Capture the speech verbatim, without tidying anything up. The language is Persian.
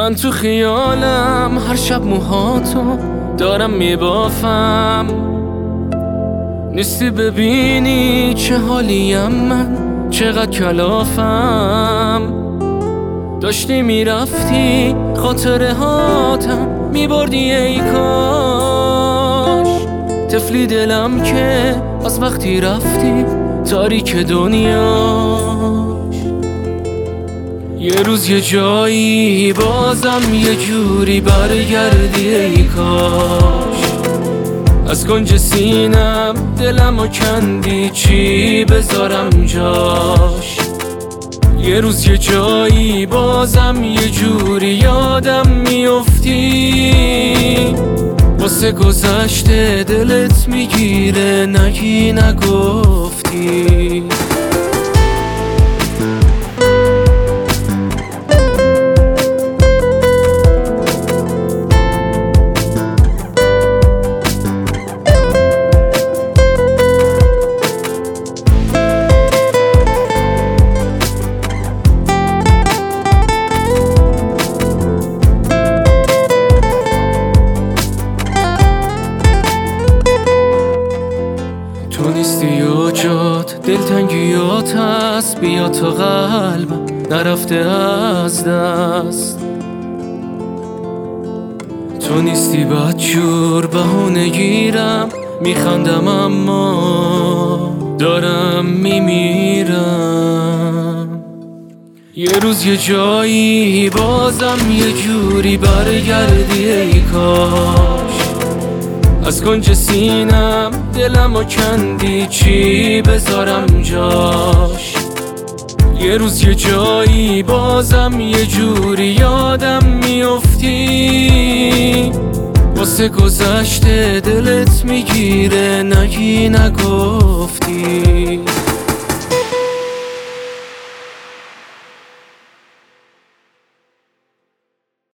من تو خیالم هر شب موهاتو دارم میبافم، نیستی ببینی چه حالیم من، چقدر کلافم. داشتی میرفتی خاطره هاتم میبردی ای کاش، طفلی دلم که از وقتی رفتی تاریک دنیاش. یه روز یه جایی بازم یه جوری برگردی ای کاش، از کنج سینم دلمو کندی چی بذارم جاش. یه روز یه جایی بازم یه جوری یادم میافتی، واسه گذشته دلت میگیره نگی نگفتی. تو نیستی و جات دلتنگیات هست، بیا تا قلبم نرفته از دست. تو نیستی بدجور بهونه گیرم، میخندم اما دارم میمیرم. یه روز یه جایی بازم یه جوری برگردی ای کاش، از کنج سینم دلمو کندی چی بذارم جاش. یه روز یه جایی بازم یه جوری یادم میافتی، واسه گذشته دلت میگیره نگی نگفتی.